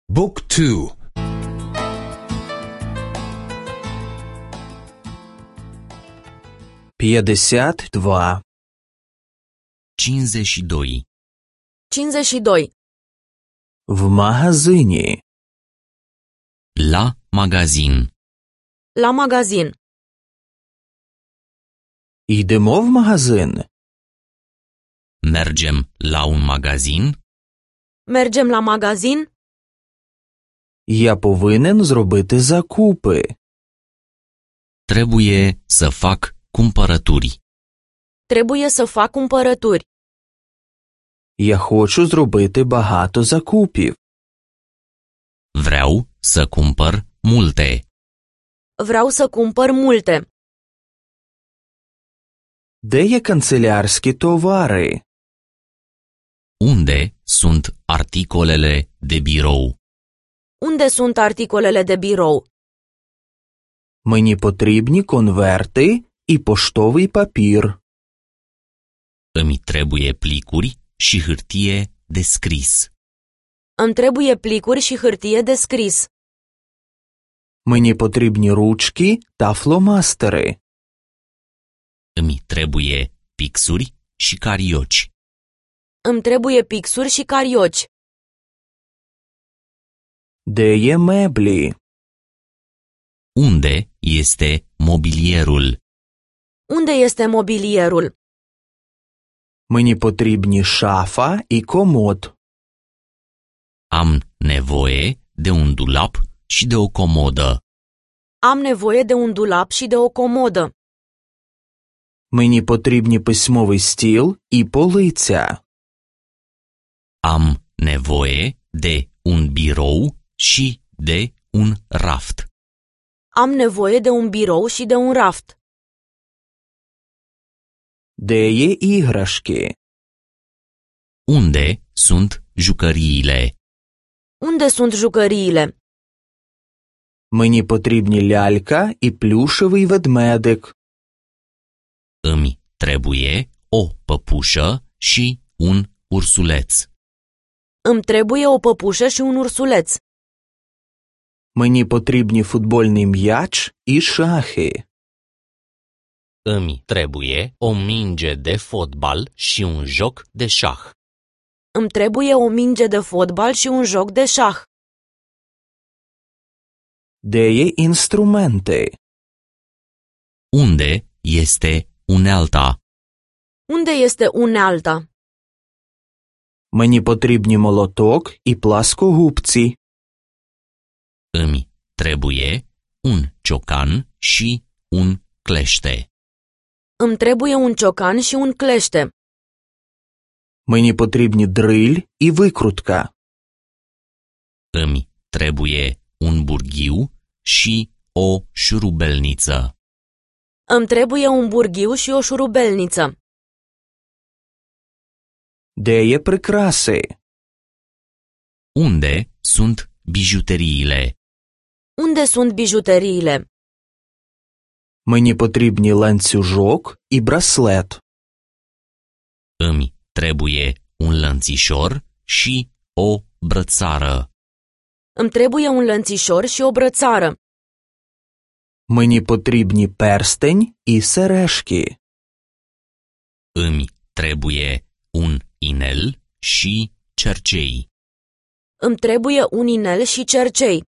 Book 2. П'ятдесят два. 52. 52. В магазині. La magazin. La magazin. Йдемо в магазин. Mergem la un magazin? Mergem la magazin? Я повинен зробити закупи. Trebuie să fac cumpărături. Trebuie să fac cumpărături. Я хочу зробити багато закупів. Vreau să cumpăr multe. Vreau să cumpăr multe. Де є канцелярські товари? Unde sunt articolele de birou? Unde sunt articolele de birou? Мені потрібні конверти і поштовий папір. Îmi trebuie plicuri și hârtie de scris. Îmi trebuie plicuri și hârtie de scris. Мені потрібні ручки та фломастери. Îmi trebuie pixuri și carioci. Îmi trebuie pixuri și carioci. Де є меблі? Unde este mobilierul? Unde este mobilierul? Мені потрібні шафа і комод. Am nevoie de un dulap și de o comodă. Am nevoie de un dulap și de o comodă. Мені потрібні письмовий стіл і полиця. Am nevoie de un birou și de un raft. Am nevoie de un birou și de un raft. Де є іграшки? Unde sunt jucăriile? Unde sunt jucăriile? Мені потрібні лялька і плюшевий ведмедик. Îmi trebuie o păpușă și un ursuleț. Îmi trebuie o păpușă și un ursuleț. Мені потрібні футбольний м'яч і шахи. Îmi trebuie o minge de fotbal și un joc de șah. Îmi trebuie o minge de fotbal și un joc de șah. Де є інструменти? Unde este unealta? Unde este unealta? Мені потрібні молоток і пласкогубці. Îmi trebuie un ciocan și un clește. Îmi trebuie un ciocan și un clește. Мені потрібні дриль і викрутка. Îmi trebuie un burghiu și o șurubelniță. Îmi trebuie un burghiu și o șurubelniță. Де є прикраси? Unde sunt bijuteriile? Unde sunt bijuteriile? Мені потрібні ланцюжок і браслет. Îmi trebuie un lănțișor și o brățară. Îmi trebuie un lănțișor și o brățară. Мені потрібні перстень і сережки. Îmi trebuie un inel și cercei. Îmi trebuie un inel și cercei.